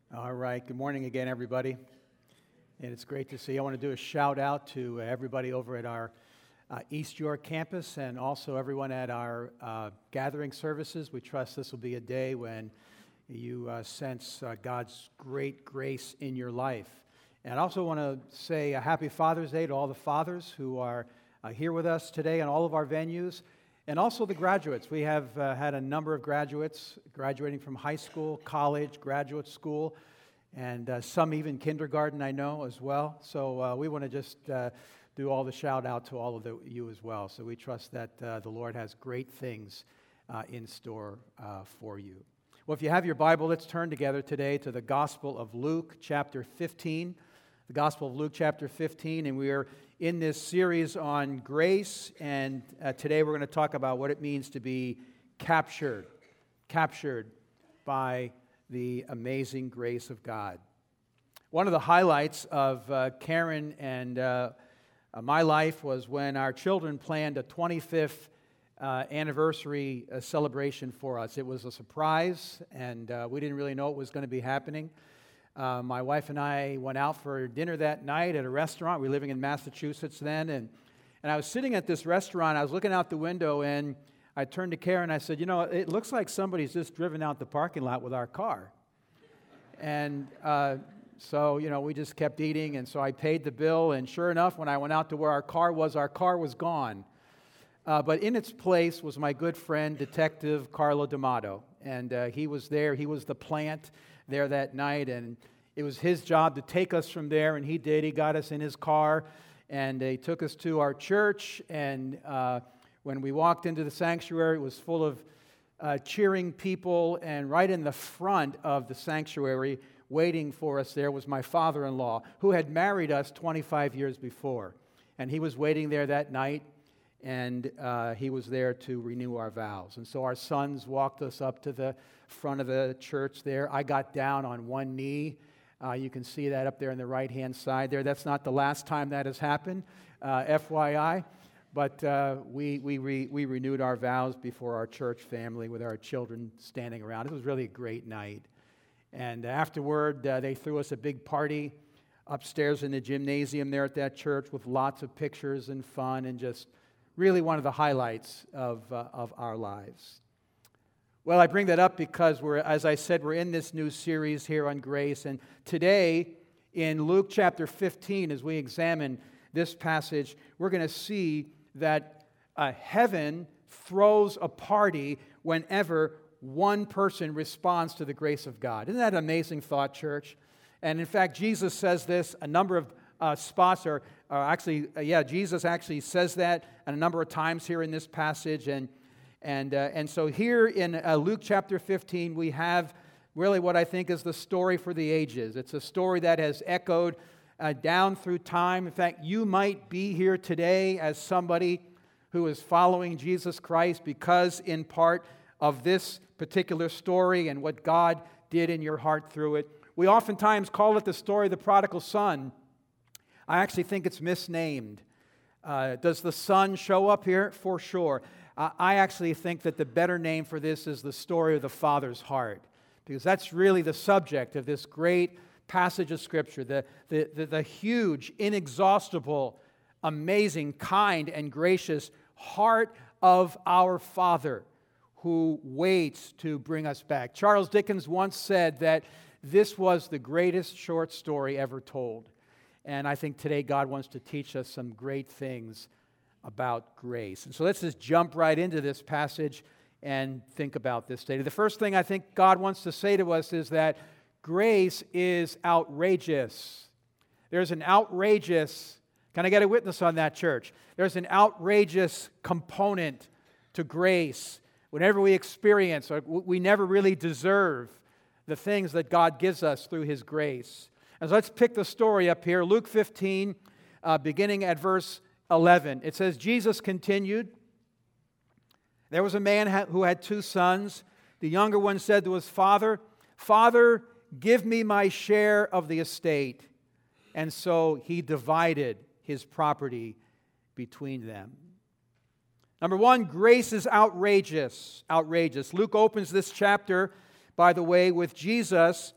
All right. Good morning again, everybody. And it's great to see you. I want to do a shout out to everybody over at our East York campus and also everyone at our gathering services. We trust this will be a day when you sense God's great grace in your life. And I also want to say a happy Father's Day to all the fathers who are here with us today in all of our venues. And also the graduates. We have had a number of graduates graduating from high school, college, graduate school, and some even kindergarten, I know, as well. So we want to just do all the shout out to all of you as well. So we trust that the Lord has great things in store for you. Well, if you have your Bible, let's turn together today to the Gospel of Luke, chapter 15. The Gospel of Luke, chapter 15, and we are in this series on grace, and today we're going to talk about what it means to be captured by the amazing grace of God. One of the highlights of Karen and my life was when our children planned a 25th anniversary celebration for us. It was a surprise, and we didn't really know what was going to be happening. My wife and I went out for dinner that night at a restaurant. We were living in Massachusetts then, and I was sitting at this restaurant. I was looking out the window, and I turned to Karen and I said, it looks like somebody's just driven out the parking lot with our car. And so we just kept eating, and so I paid the bill, and sure enough, when I went out to where our car was gone. But in its place was my good friend, Detective Carlo D'Amato, and he was there. He was the plant there that night, and it was his job to take us from there, and he did. He got us in his car, and he took us to our church, and when we walked into the sanctuary, it was full of cheering people, and right in the front of the sanctuary, waiting for us there, was my father-in-law, who had married us 25 years before, and he was waiting there that night, and he was there to renew our vows. And so our sons walked us up to the front of the church there. I got down on one knee. You can see that up there on the right-hand side there. That's not the last time that has happened, FYI. But we renewed our vows before our church family with our children standing around. It was really a great night. And afterward, they threw us a big party upstairs in the gymnasium there at that church with lots of pictures and fun, and just really one of the highlights of our lives. Well, I bring that up because as I said, we're in this new series here on grace. And today, in Luke chapter 15, as we examine this passage, we're going to see that heaven throws a party whenever one person responds to the grace of God. Isn't that an amazing thought, church? And in fact, Jesus says this a number of spots, Jesus actually says that a number of times here in this passage. And so here in Luke chapter 15, we have really what I think is the story for the ages. It's a story that has echoed down through time. In fact, you might be here today as somebody who is following Jesus Christ because in part of this particular story and what God did in your heart through it. We oftentimes call it the story of the prodigal son. I actually think it's misnamed. Does the son show up here? For sure. I actually think that the better name for this is the story of the father's heart, because that's really the subject of this great passage of Scripture, the huge, inexhaustible, amazing, kind, and gracious heart of our Father who waits to bring us back. Charles Dickens once said that this was the greatest short story ever told. And I think today God wants to teach us some great things about grace. And so let's just jump right into this passage and think about this today. The first thing I think God wants to say to us is that grace is outrageous. There's an outrageous, can I get a witness on that, church? There's an outrageous component to grace. Whenever we experience, or we never really deserve the things that God gives us through His grace. And so let's pick the story up here, Luke 15, beginning at verse 11. It says, Jesus continued, there was a man who had 2 sons. The younger one said to his father, "Father, give me my share of the estate." And so he divided his property between them. Number one, grace is outrageous. Outrageous. Luke opens this chapter, by the way, with Jesus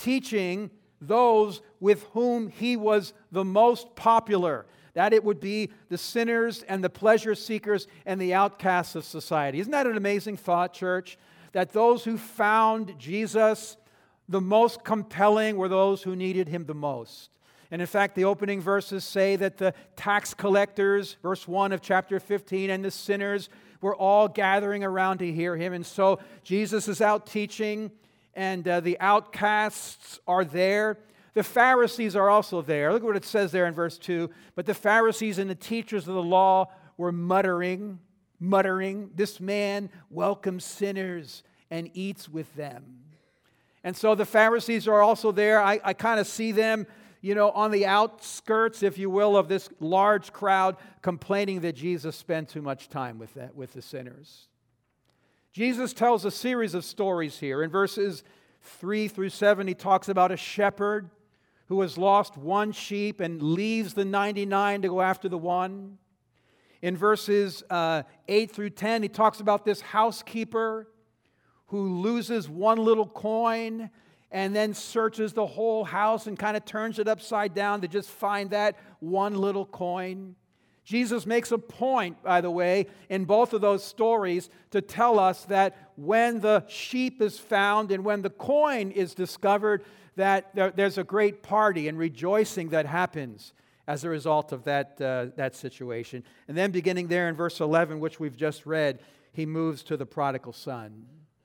teaching those with whom he was the most popular. That it would be the sinners and the pleasure seekers and the outcasts of society. Isn't that an amazing thought, church? That those who found Jesus the most compelling were those who needed him the most. And in fact, the opening verses say that the tax collectors, verse 1 of chapter 15, and the sinners were all gathering around to hear him. And so Jesus is out teaching, and the outcasts are there. The Pharisees are also there. Look at what it says there in verse 2. But the Pharisees and the teachers of the law were muttering, "This man welcomes sinners and eats with them." And so the Pharisees are also there. I kind of see them, on the outskirts, if you will, of this large crowd complaining that Jesus spent too much time with the sinners. Jesus tells a series of stories here. In verses 3 through 7, he talks about a shepherd who has lost one sheep and leaves the 99 to go after the one. In verses 8 through 10, he talks about this housekeeper who loses one little coin and then searches the whole house and kind of turns it upside down to just find that one little coin. Jesus makes a point, by the way, in both of those stories to tell us that when the sheep is found and when the coin is discovered, that there's a great party and rejoicing that happens as a result of that situation. And then beginning there in verse 11, which we've just read, he moves to the prodigal son.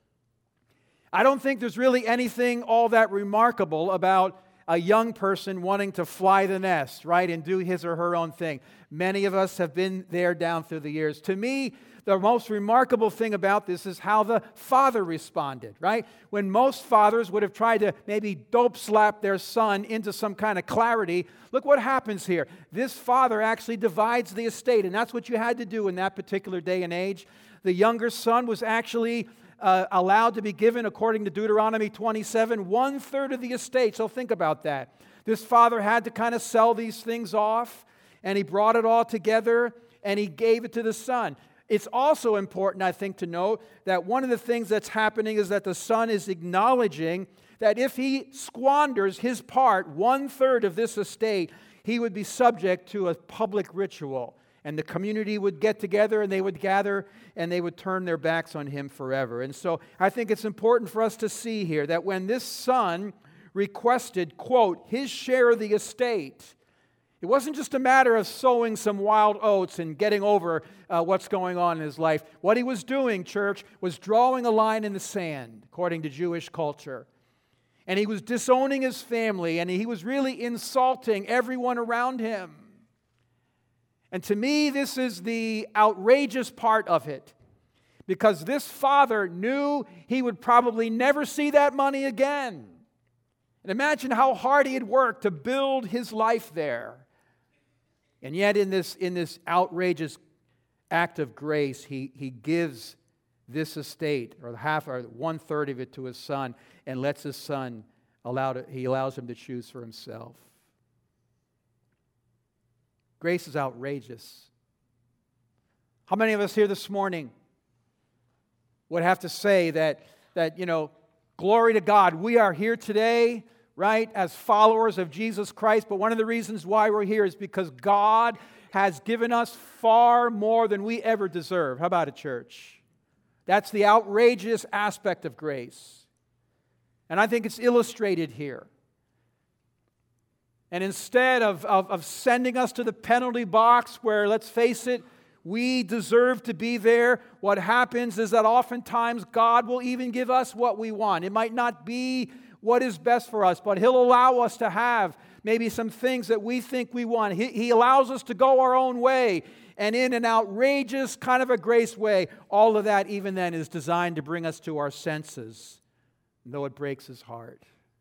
I don't think there's really anything all that remarkable about a young person wanting to fly the nest, right, and do his or her own thing. Many of us have been there down through the years. To me, the most remarkable thing about this is how the father responded, right? When most fathers would have tried to maybe dope slap their son into some kind of clarity, look what happens here. This father actually divides the estate, and that's what you had to do in that particular day and age. The younger son was actually allowed to be given, according to Deuteronomy 27, 1/3 of the estate. So think about that. This father had to kind of sell these things off, and he brought it all together, and he gave it to the son. It's also important, I think, to note that one of the things that's happening is that the son is acknowledging that if he squanders his part, 1/3 of this estate, he would be subject to a public ritual. And the community would get together and they would gather and they would turn their backs on him forever. And so I think it's important for us to see here that when this son requested, quote, his share of the estate, it wasn't just a matter of sowing some wild oats and getting over what's going on in his life. What he was doing, church, was drawing a line in the sand, according to Jewish culture. And he was disowning his family, and he was really insulting everyone around him. And to me, this is the outrageous part of it, because this father knew he would probably never see that money again. And imagine how hard he had worked to build his life there. And yet in this outrageous act of grace, he gives this estate, or 1/3 of it, to his son, and lets his son he allows him to choose for himself. Grace is outrageous. How many of us here this morning would have to say that glory to God, we are here today, right, as followers of Jesus Christ, but one of the reasons why we're here is because God has given us far more than we ever deserve. How about it, church? That's the outrageous aspect of grace. And I think it's illustrated here. And instead of sending us to the penalty box where, let's face it, we deserve to be there, what happens is that oftentimes God will even give us what we want. It might not be what is best for us, but He'll allow us to have maybe some things that we think we want. He allows us to go our own way. And in an outrageous kind of a grace way, all of that even then is designed to bring us to our senses, though it breaks His heart.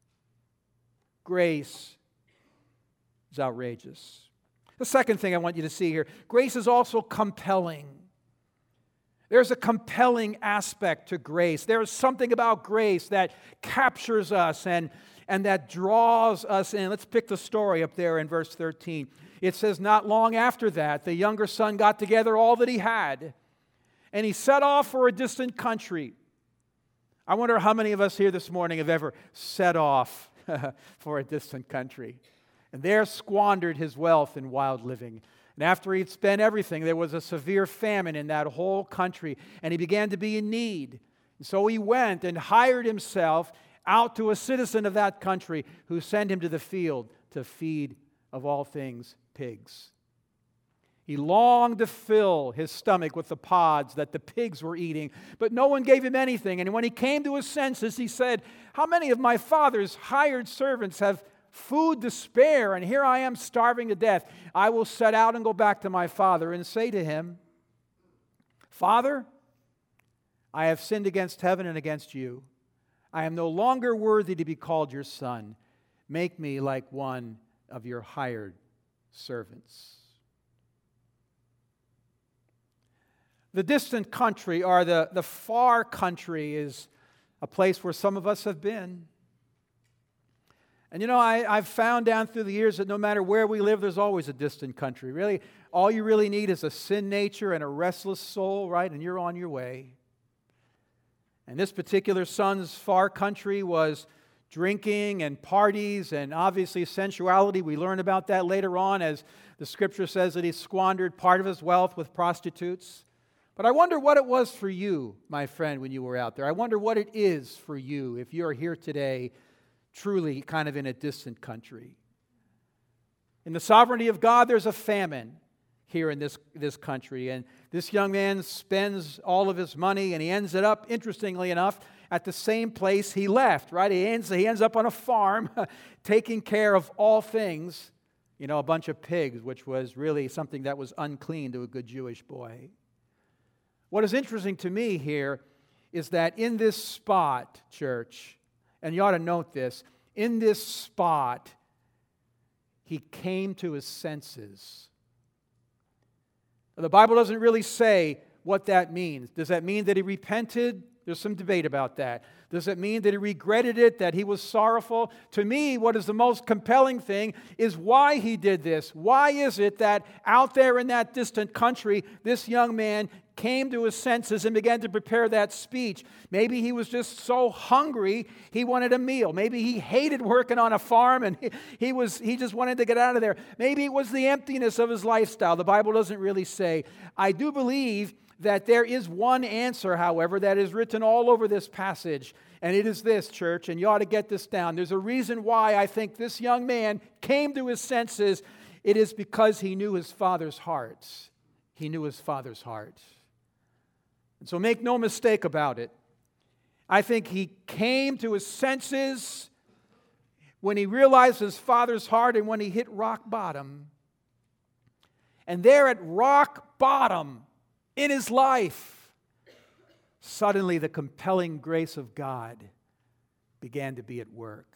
Grace is outrageous. The second thing I want you to see here, grace is also compelling. There's a compelling aspect to grace. There is something about grace that captures us and that draws us in. Let's pick the story up there in verse 13. It says, not long after that, the younger son got together all that he had, and he set off for a distant country. I wonder how many of us here this morning have ever set off for a distant country, and there squandered his wealth in wild living. And after he'd spent everything, there was a severe famine in that whole country, and he began to be in need. And so he went and hired himself out to a citizen of that country who sent him to the field to feed, of all things, pigs. He longed to fill his stomach with the pods that the pigs were eating, but no one gave him anything. And when he came to his senses, he said, "How many of my father's hired servants have food to spare, and here I am starving to death? I will set out and go back to my father and say to him, 'Father, I have sinned against heaven and against you. I am no longer worthy to be called your son. Make me like one of your hired servants.'" The distant country, or the far country, is a place where some of us have been. And you know, I've found down through the years that no matter where we live, there's always a distant country. Really, all you really need is a sin nature and a restless soul, right? And you're on your way. And this particular son's far country was drinking and parties and obviously sensuality. We learn about that later on as the scripture says that he squandered part of his wealth with prostitutes. But I wonder what it was for you, my friend, when you were out there. I wonder what it is for you if you're here today truly kind of in a distant country. In the sovereignty of God, there's a famine here in this country. And this young man spends all of his money, and he ends it up, interestingly enough, at the same place he left, right? He ends up on a farm taking care of all things, you know, a bunch of pigs, which was really something that was unclean to a good Jewish boy. What is interesting to me here is that in this spot, church, and you ought to note this, in this spot, he came to his senses. The Bible doesn't really say what that means. Does that mean that he repented? There's some debate about that. Does it mean that he regretted it, that he was sorrowful? To me, what is the most compelling thing is why he did this. Why is it that out there in that distant country, this young man came to his senses and began to prepare that speech? Maybe he was just so hungry, he wanted a meal. Maybe he hated working on a farm and he just wanted to get out of there. Maybe it was the emptiness of his lifestyle. The Bible doesn't really say. I do believe that there is one answer, however, that is written all over this passage, and it is this, church, and you ought to get this down. There's a reason why I think this young man came to his senses. It is because he knew his father's heart. He knew his father's heart. And so make no mistake about it. I think he came to his senses when he realized his father's heart and when he hit rock bottom. And there at rock bottom in his life, suddenly the compelling grace of God began to be at work.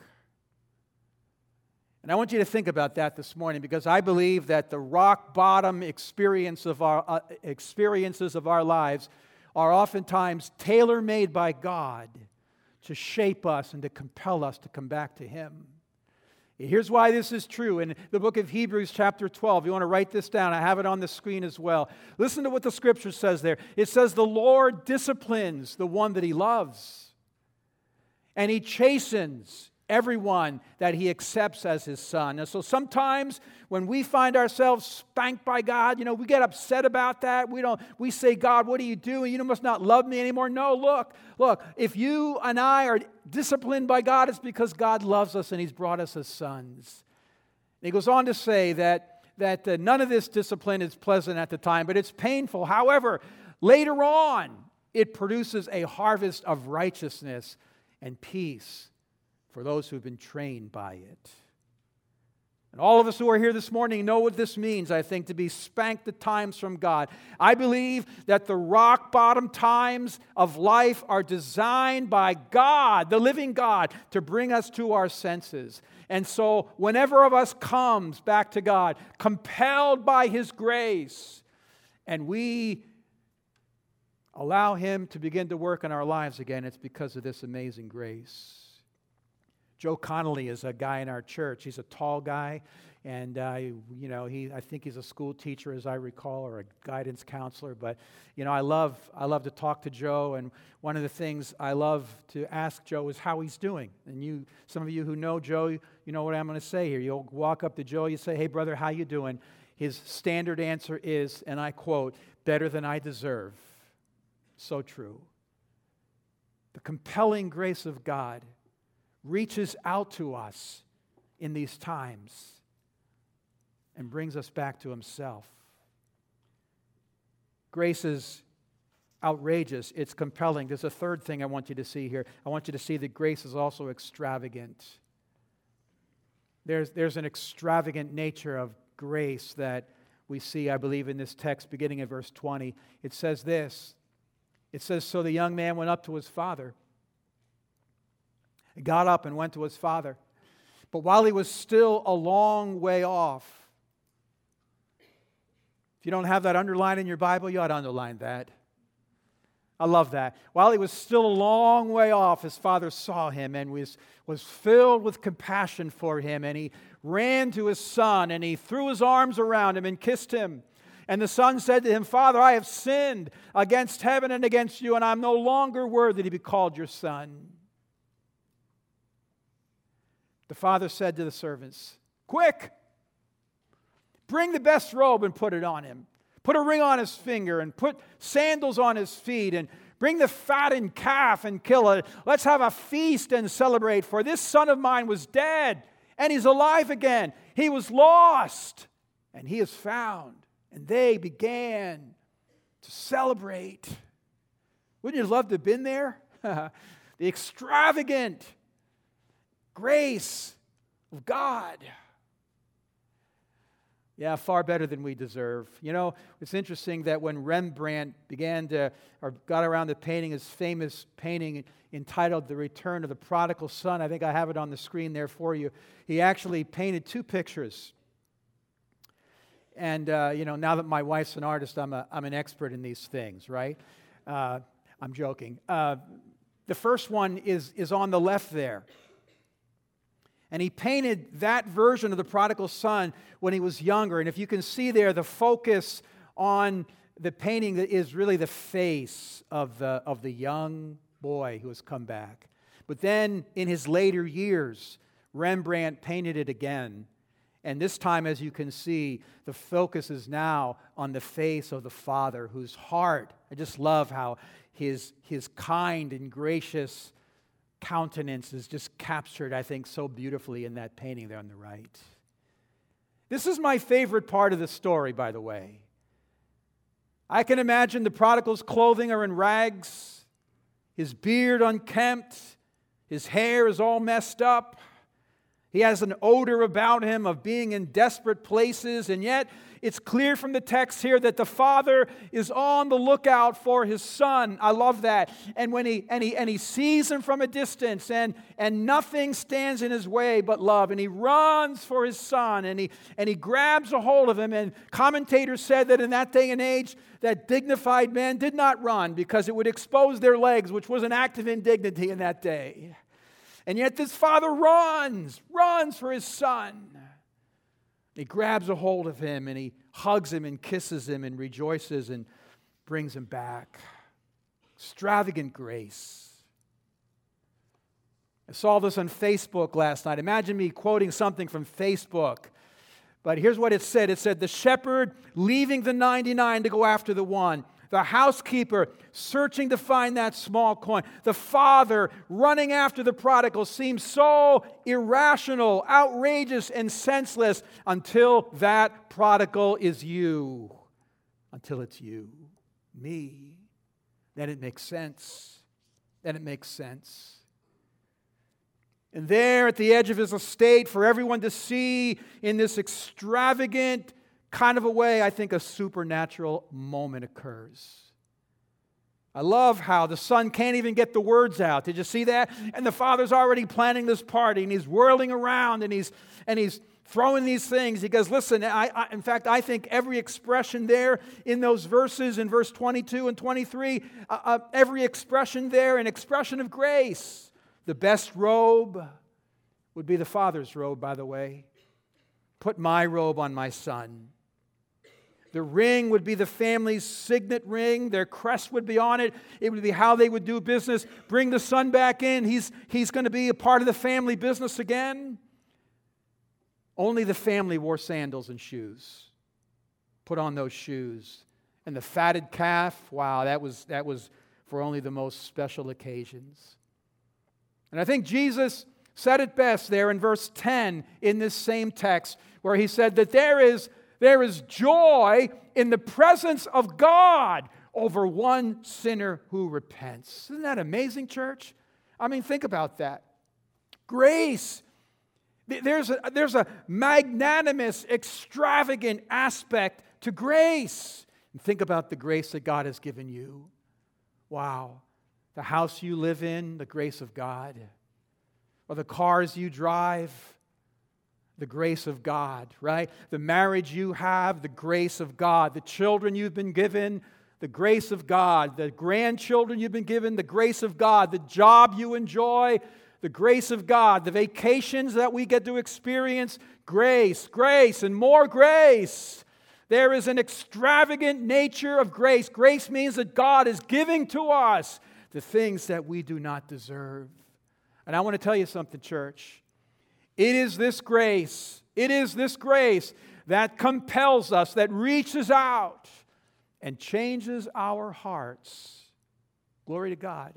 And I want you to think about that this morning, because I believe that the rock bottom experiences of our lives are oftentimes tailor-made by God to shape us and to compel us to come back to Him. Here's why this is true. In the book of Hebrews chapter 12, you want to write this down. I have it on the screen as well. Listen to what the scripture says there. It says, "The Lord disciplines the one that He loves, and He chastens everyone that He accepts as His son." And so sometimes when we find ourselves spanked by God, we get upset about that. We say, "God, what are you doing? You must not love me anymore." No, look, if you and I are disciplined by God, it's because God loves us and He's brought us as sons. And He goes on to say that none of this discipline is pleasant at the time, but it's painful. However, later on, it produces a harvest of righteousness and peace for those who've been trained by it. And all of us who are here this morning know what this means, I think, to be spanked at times from God. I believe that the rock bottom times of life are designed by God, the living God, to bring us to our senses. And so whenever of us comes back to God, compelled by His grace, and we allow Him to begin to work in our lives again, it's because of this amazing grace. Joe Connolly is a guy in our church. He's a tall guy, And I think he's a school teacher, as I recall, or a guidance counselor. But I love to talk to Joe. And one of the things I love to ask Joe is how he's doing. And some of you who know Joe, you know what I'm going to say here. You'll walk up to Joe, you say, "Hey, brother, how you doing?" His standard answer is, and I quote, "Better than I deserve." So true. The compelling grace of God reaches out to us in these times and brings us back to Himself. Grace is outrageous. It's compelling. There's a third thing I want you to see here. I want you to see that grace is also extravagant. There's an extravagant nature of grace that we see, I believe, in this text beginning at verse 20. It says this. It says, "So the young man went up to his father. He got up and went to his father. But while he was still a long way off," if you don't have that underlined in your Bible, you ought to underline that. I love that. While he was still a long way off, his father saw him and was filled with compassion for him. And he ran to his son and he threw his arms around him and kissed him. And the son said to him, "Father, I have sinned against heaven and against you, and I'm no longer worthy to be called your son." The father said to the servants, "Quick! Bring the best robe and put it on him. Put a ring on his finger and put sandals on his feet, and bring the fattened calf and kill it. Let's have a feast and celebrate, for this son of mine was dead and he's alive again. He was lost and he is found." And they began to celebrate. Wouldn't you love to have been there? The extravagant grace of God. Yeah, far better than we deserve. It's interesting that when Rembrandt got around to painting his famous painting entitled "The Return of the Prodigal Son," I think I have it on the screen there for you, he actually painted two pictures. And, now that my wife's an artist, I'm an expert in these things, right? I'm joking. The first one is on the left there. And he painted that version of the prodigal son when he was younger. And if you can see there, the focus on the painting is really the face of the young boy who has come back. But then in his later years, Rembrandt painted it again. And this time, as you can see, the focus is now on the face of the father, whose heart, I just love how his kind and gracious countenance is just captured, I think, so beautifully in that painting there on the right. This is my favorite part of the story, by the way. I can imagine the prodigal's clothing are in rags, his beard unkempt, his hair is all messed up. He has an odor about him of being in desperate places, and yet it's clear from the text here that the father is on the lookout for his son. I love that. And when he sees him from a distance, and nothing stands in his way but love, and he runs for his son, and he grabs a hold of him. And commentators said that in that day and age, that dignified men did not run because it would expose their legs, which was an act of indignity in that day. And yet this father runs for his son. He grabs a hold of him and he hugs him and kisses him and rejoices and brings him back. Extravagant grace. I saw this on Facebook last night. Imagine me quoting something from Facebook. But here's what it said. It said, "The shepherd leaving the 99 to go after the one. The housekeeper searching to find that small coin. The father running after the prodigal seems so irrational, outrageous, and senseless until that prodigal is you. Until it's you, me. Then it makes sense. And there at the edge of his estate for everyone to see in this extravagant kind of a way, I think a supernatural moment occurs. I love how the son can't even get the words out. Did you see that? And the father's already planning this party, and he's whirling around, and he's throwing these things. He goes, listen, in fact, I think every expression there in those verses, in verse 22 and 23, every expression there, an expression of grace. The best robe would be the father's robe, by the way. put my robe on my son. The ring would be the family's signet ring. Their crest would be on it. It would be how they would do business. Bring the son back in. He's going to be a part of the family business again. Only the family wore sandals and shoes. Put on those shoes. And the fatted calf, wow, that was for only the most special occasions. And I think Jesus said it best there in verse 10 in this same text, where he said that there is joy in the presence of God over one sinner who repents. Isn't that amazing, church? I mean, think about that. Grace. There's a magnanimous, extravagant aspect to grace. And think about the grace that God has given you. Wow. The house you live in, the grace of God. Or the cars you drive, the grace of God, right? The marriage you have, the grace of God. The children you've been given, the grace of God. The grandchildren you've been given, the grace of God. The job you enjoy, the grace of God. The vacations that we get to experience, grace, and more grace. There is an extravagant nature of grace. Grace means that God is giving to us the things that we do not deserve. And I want to tell you something, church. It is this grace that compels us, that reaches out and changes our hearts. Glory to God.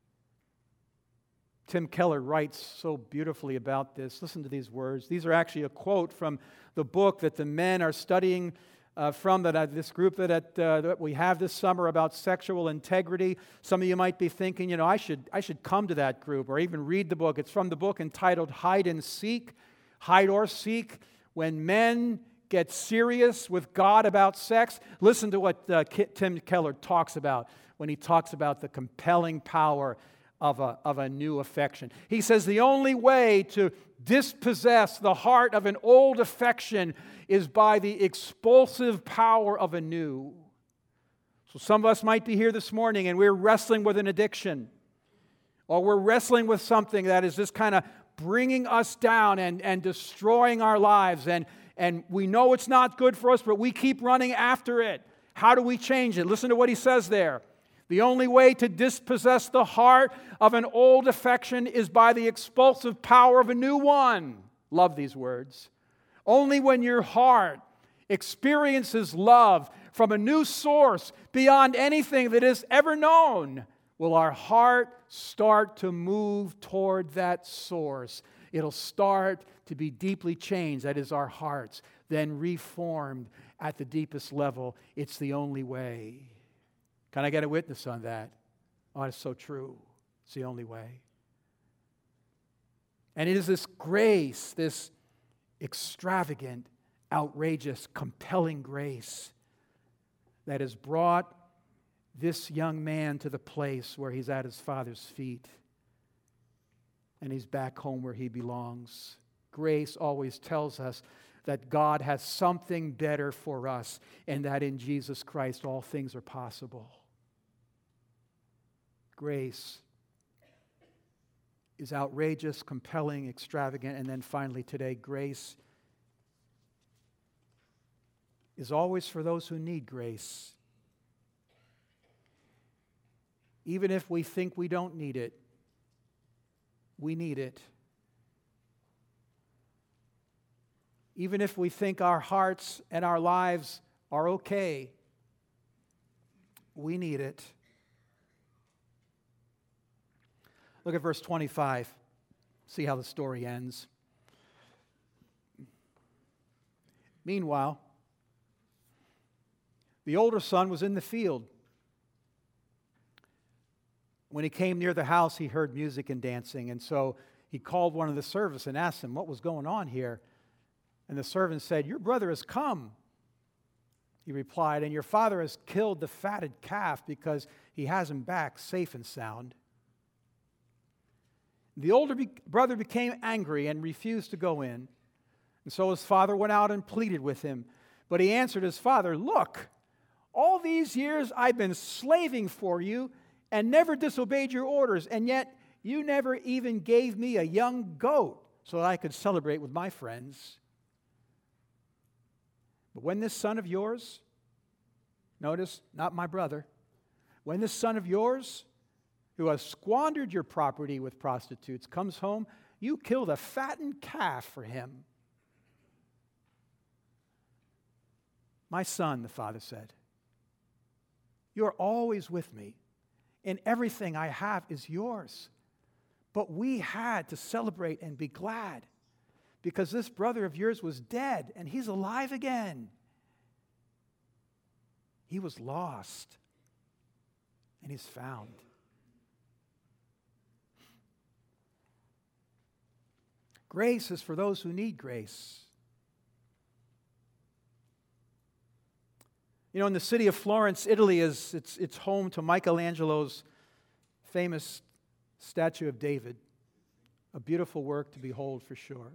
Tim Keller writes so beautifully about this. Listen to these words. These are actually a quote from the book that the men are studying from this group that we have this summer about sexual integrity. Some of you might be thinking, I should come to that group or even read the book. It's from the book entitled Hide or Seek. When men get serious with God about sex. Listen to what Tim Keller talks about when he talks about the compelling power of a new affection. He says the only way to dispossess the heart of an old affection is by the expulsive power of a new. So some of us might be here this morning and we're wrestling with an addiction, or we're wrestling with something that is just kind of bringing us down and destroying our lives, and we know it's not good for us, but we keep running after it. How do we change it? Listen to what he says there. The only way to dispossess the heart of an old affection is by the expulsive power of a new one. Love these words. Only when your heart experiences love from a new source beyond anything that is ever known will our heart start to move toward that source. It'll start to be deeply changed. That is, our hearts, then reformed at the deepest level. It's the only way. Can I get a witness on that? Oh, it's so true. It's the only way. And it is this grace, this extravagant, outrageous, compelling grace that has brought this young man to the place where he's at his Father's feet and he's back home where he belongs. Grace always tells us that God has something better for us and that in Jesus Christ all things are possible. Grace is outrageous, compelling, extravagant, and then finally today, grace is always for those who need grace. Even if we think we don't need it, we need it. Even if we think our hearts and our lives are okay, we need it. Look at verse 25. See how the story ends. Meanwhile, the older son was in the field. When he came near the house, he heard music and dancing, and so he called one of the servants and asked him what was going on here. And the servant said, "Your brother has come." He replied, "And your father has killed the fatted calf because he has him back safe and sound." The older brother became angry and refused to go in. And so his father went out and pleaded with him. But he answered his father, "Look, all these years I've been slaving for you and never disobeyed your orders, and yet you never even gave me a young goat so that I could celebrate with my friends." But when this son of yours, notice, not my brother, when this son of yours, who has squandered your property with prostitutes, comes home, you kill the fattened calf for him. My son, the father said, you are always with me, and everything I have is yours. But we had to celebrate and be glad, because this brother of yours was dead, and he's alive again. He was lost, and he's found. Grace is for those who need grace. You know, in the city of Florence, Italy, it's home to Michelangelo's famous statue of David, a beautiful work to behold for sure.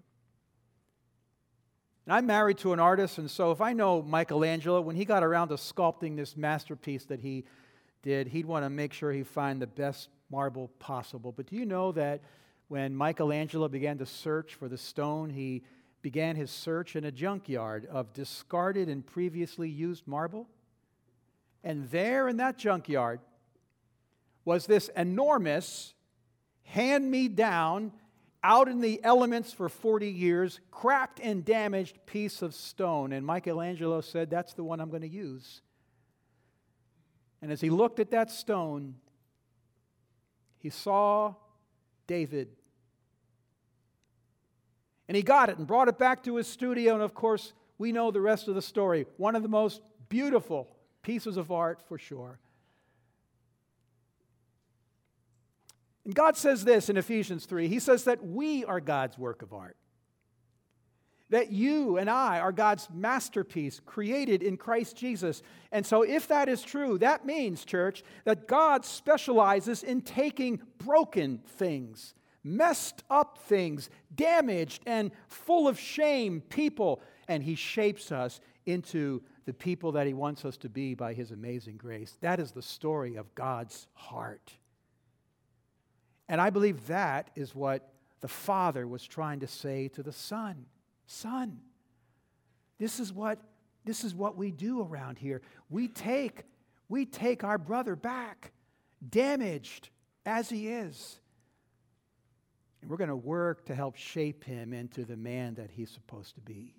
And I'm married to an artist, and so if I know Michelangelo, when he got around to sculpting this masterpiece that he did, he'd want to make sure he find the best marble possible. But do you know that when Michelangelo began to search for the stone, he began his search in a junkyard of discarded and previously used marble? And there in that junkyard was this enormous, hand-me-down, out in the elements for 40 years, cracked and damaged piece of stone. And Michelangelo said, that's the one I'm going to use. And as he looked at that stone, he saw David. And he got it and brought it back to his studio. And of course, we know the rest of the story. One of the most beautiful pieces of art for sure. And God says this in Ephesians 3. He says that we are God's work of art. That you and I are God's masterpiece created in Christ Jesus. And so if that is true, that means, church, that God specializes in taking broken things, messed up things, damaged and full of shame people, and He shapes us into the people that He wants us to be by His amazing grace. That is the story of God's heart. And I believe that is what the Father was trying to say to the Son. Son, this is what we do around here. We take our brother back, damaged as he is. And we're going to work to help shape him into the man that he's supposed to be.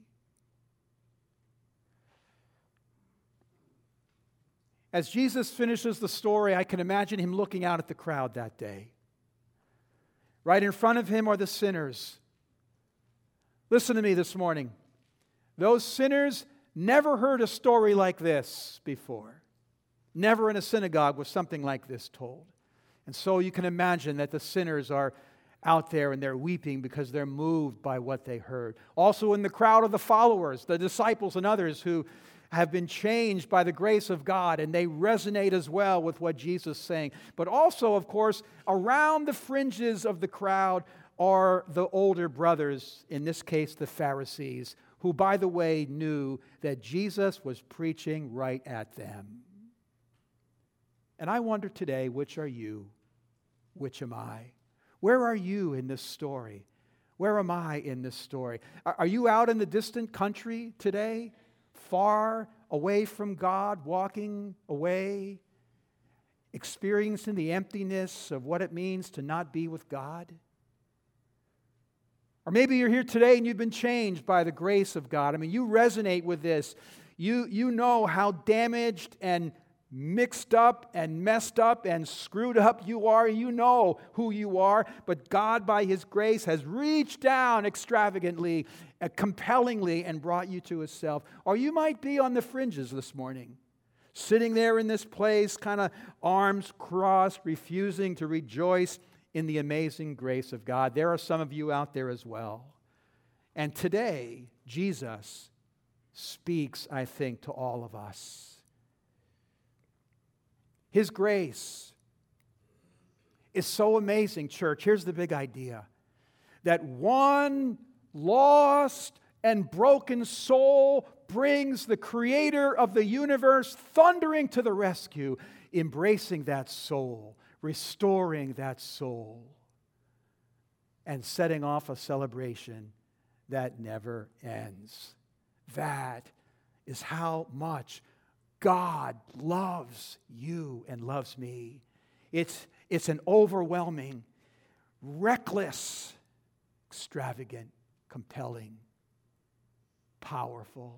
As Jesus finishes the story, I can imagine Him looking out at the crowd that day. Right in front of Him are the sinners. Listen to me this morning. Those sinners never heard a story like this before. Never in a synagogue was something like this told. And so you can imagine that the sinners are out there and they're weeping because they're moved by what they heard. Also in the crowd are the followers, the disciples and others who have been changed by the grace of God, and they resonate as well with what Jesus is saying. But also, of course, around the fringes of the crowd are the older brothers, in this case the Pharisees, who, by the way, knew that Jesus was preaching right at them. And I wonder today, which are you? Which am I? Where are you in this story? Where am I in this story? Are you out in the distant country today? Far away from God, walking away, experiencing the emptiness of what it means to not be with God? Or maybe you're here today and you've been changed by the grace of God. I mean, you resonate with this. You know how damaged and mixed up and messed up and screwed up you are. You know who you are. But God, by His grace, has reached down extravagantly, compellingly, and brought you to Himself. Or you might be on the fringes this morning, sitting there in this place, kind of arms crossed, refusing to rejoice in the amazing grace of God. There are some of you out there as well. And today, Jesus speaks, I think, to all of us. His grace is so amazing, church. Here's the big idea. That one lost and broken soul brings the Creator of the universe thundering to the rescue, embracing that soul, restoring that soul, and setting off a celebration that never ends. That is how much God loves you and loves me. It's an overwhelming, reckless, extravagant, compelling, powerful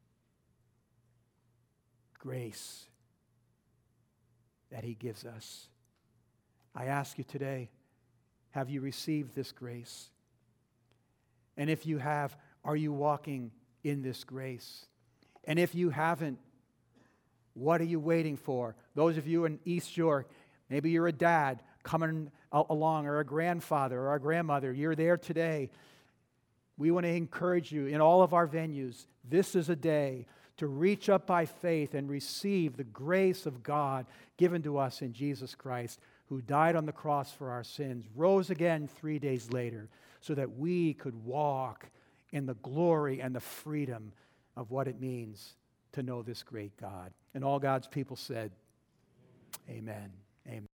grace that He gives us. I ask you today, have you received this grace? And if you have, are you walking in this grace? And if you haven't, what are you waiting for? Those of you in East York, maybe you're a dad coming along, or a grandfather or a grandmother, you're there today. We want to encourage you in all of our venues. This is a day to reach up by faith and receive the grace of God given to us in Jesus Christ, who died on the cross for our sins, rose again 3 days later, so that we could walk in the glory and the freedom of what it means to know this great God. And all God's people said, amen. Amen.